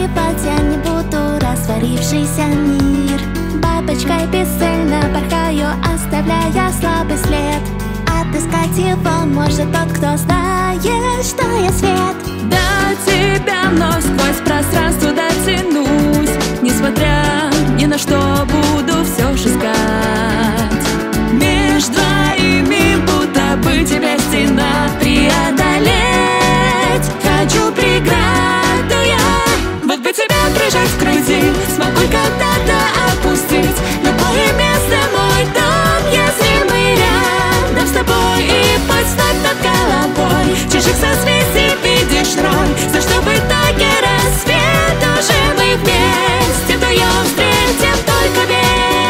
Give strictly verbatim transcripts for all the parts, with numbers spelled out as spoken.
И в воде не буду растворившийся мир. Бабочкой бесцельно порхаю, оставляя слабый след. Отыскать его может тот, кто знает, что я свет. До тебя вновь сквозь пространство дотянусь. Несмотря ни на что, буду все же искать. Меж двоими будто бы тебя стена преодолеть. Хочу преграду я, вот бы тебя прижать в груди. Смогу когда-то отпустить любое место, мой дом, если мы рядом с тобой. И пусть встать над головой чужих созвездий видишь роль. За что в итоге рассвет уже мы вместе вдвоем встретим только век.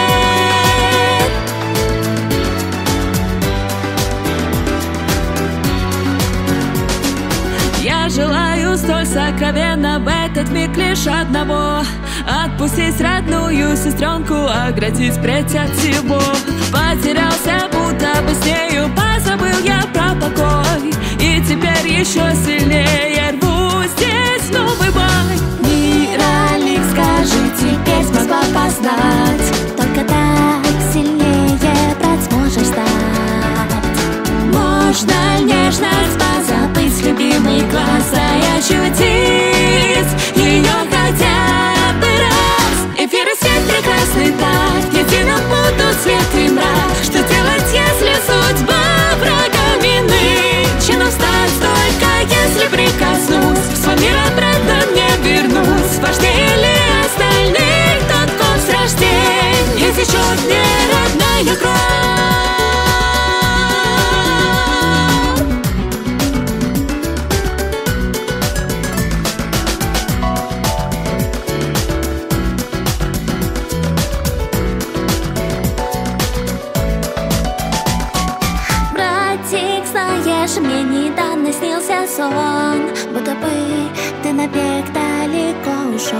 Я желаю столь сокровенно в этот миг лишь одного: отпустить родную сестренку, оградить прядь от всего. Потерялся, будто бы с нею, позабыл я про покой. И теперь еще сильнее рву здесь новый бой. Миралик, скажи, теперь смогу опознать. Только так сильнее брат сможешь стать. Можно нежность позабыть, любимый глаз, и ощутить ее хотя бы раз. Эфир и свет прекрасный так, едино будут свет и мрак. Что делать, если судьба врагами нынче? Но встать только, если прикоснусь, в свой мир обратно не вернусь. Важнее ли остальных тот, кто с рождения течет мне родная кровь? Знаешь, мне недавно снился сон, будто бы ты навек далеко ушел.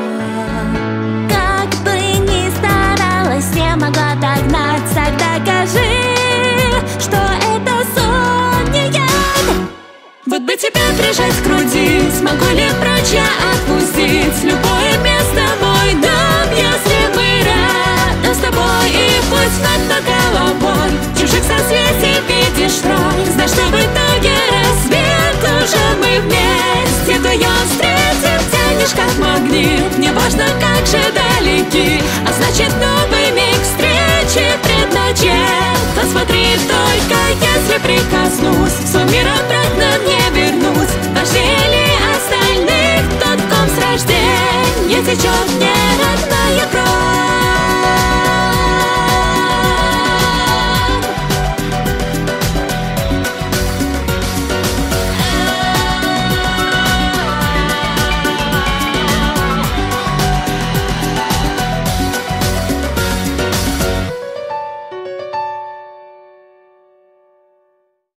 Как бы ни старалась, не могла догнать. Так докажи, что это сон не яд. Вот бы тебя прижать к груди, смогу ли прочь я отпустить любое место, мой дом, если мы рядом с тобой. И пусть над над головой чужих созвездий видишь рой. Знаешь, что в итоге рассвет уже мы вместе вдвоем встретим. Тянешь как магнит, неважно как же далеки, а значит новый миг встречи предначат. Посмотри только, если прикоснусь, в свой мир обратно не вернусь. Важнее ли остальных тот, в ком с рождения течет